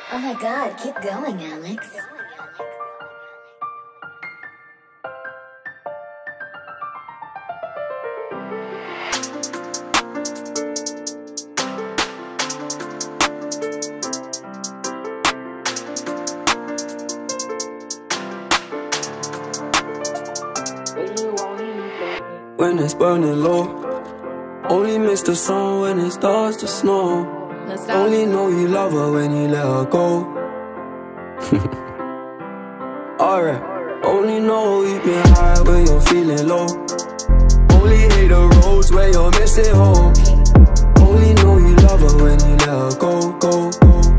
Oh my God, keep going, Alex. When it's burning low, only miss the sun when it starts to snow. Only know you love her when you let her go. Alright, only know you've been high when you're feeling low. Only hate the roads where you're missing home. Only know you love her when you let her go, go,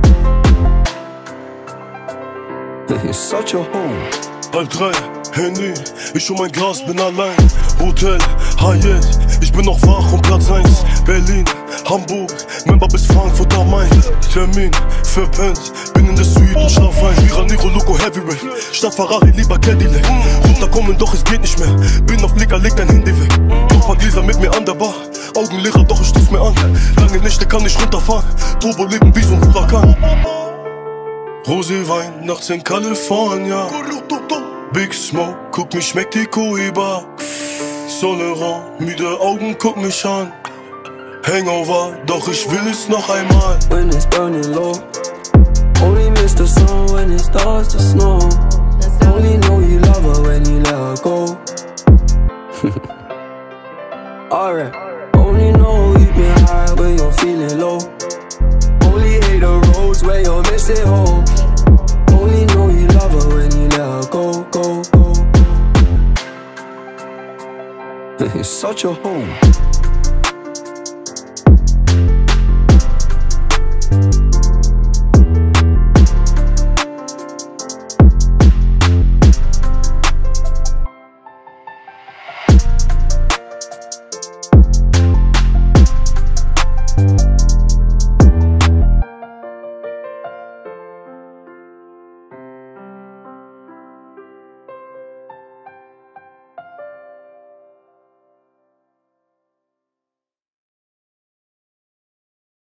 go. It's such a home. Halb drei, Handy, ich mein Glas, bin allein. Hotel, Hyatt, ich bin noch wach um Platz 1. Berlin, Hamburg, Member bis Frankfurt am Main. Termin, verpennt, bin in der Suite und schlaf ein. Miraniro, Loco, Heavyweight, statt Ferrari lieber Cadillac. Runterkommen, doch es geht nicht mehr, bin auf Liga, leg dein Handy weg. Noch paar Gläser mit mir an der Bar, Augenlehrer, doch ich stuf's mir an. Lange Nächte kann ich runterfahren, Turbo leben wie so ein Huracan. Roséwein, nachts in California. Big Smoke, guck mich, schmeckt die Cohiba. Solerant, müde Augen, guck mich an. Hangover, doch ich will es noch einmal. When it's burning low, only miss the sun when it starts to snow. Only know you love her when you let her go. Alright, only know you've been high when you're feeling low. Only hate the roads where you're missing home. Only know you love her when you let her go, go, go. It's such a home.